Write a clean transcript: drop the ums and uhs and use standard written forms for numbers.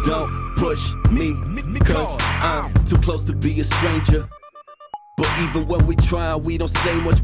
Don't push me, cause I'm too close to be a stranger. But even when we try, we don't say much.